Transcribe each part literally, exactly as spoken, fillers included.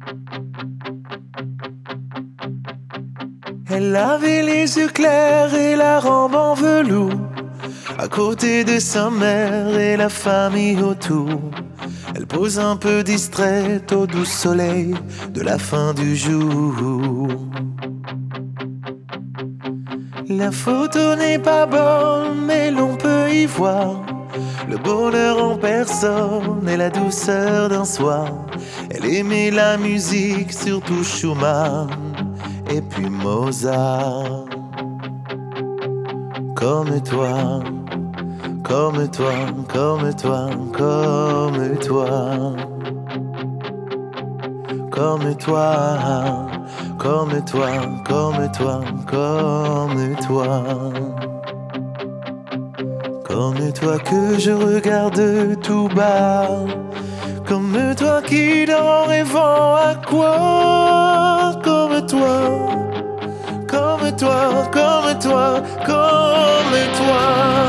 Elle avait les yeux clairs et la robe en velours, à côté de sa mère et la famille autour. Elle pose un peu distraite au doux soleil de la fin du jour. La photo n'est pas bonne, mais l'on peut y voir le bonheur en personne et la douceur d'un soir. Elle aimait la musique, surtout Schumann et puis Mozart. Comme toi, comme toi, comme toi, comme toi. Comme toi, comme toi, comme toi, comme toi. Comme toi que je regarde tout bas. Comme toi qui dort en rêvant à quoi? Comme toi, comme toi, comme toi, comme toi.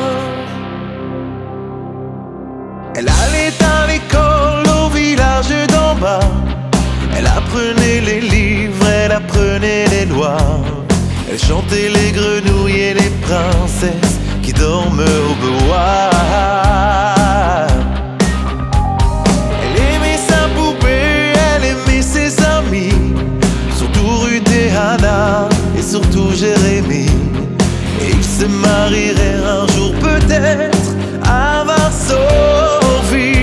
Elle allait à l'école au village d'en bas. Elle apprenait les livres, elle apprenait les lois. Elle chantait les grenouilles et les princesses qui dorment au bois. Elle aimait sa poupée, elle aimait ses amis, surtout Ruth et Hannah et surtout Jérémie. Et ils se marieraient un jour peut-être à Varsovie.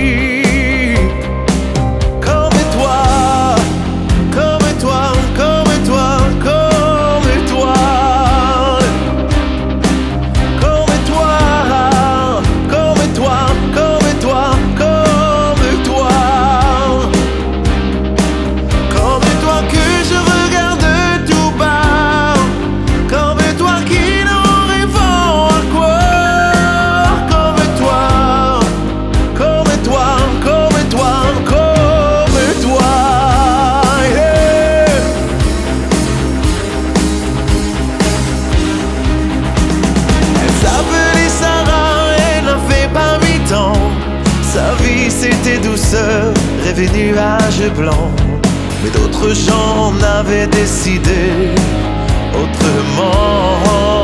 C'était douceur, rêve et nuages blancs. Mais d'autres gens en avaient décidé autrement.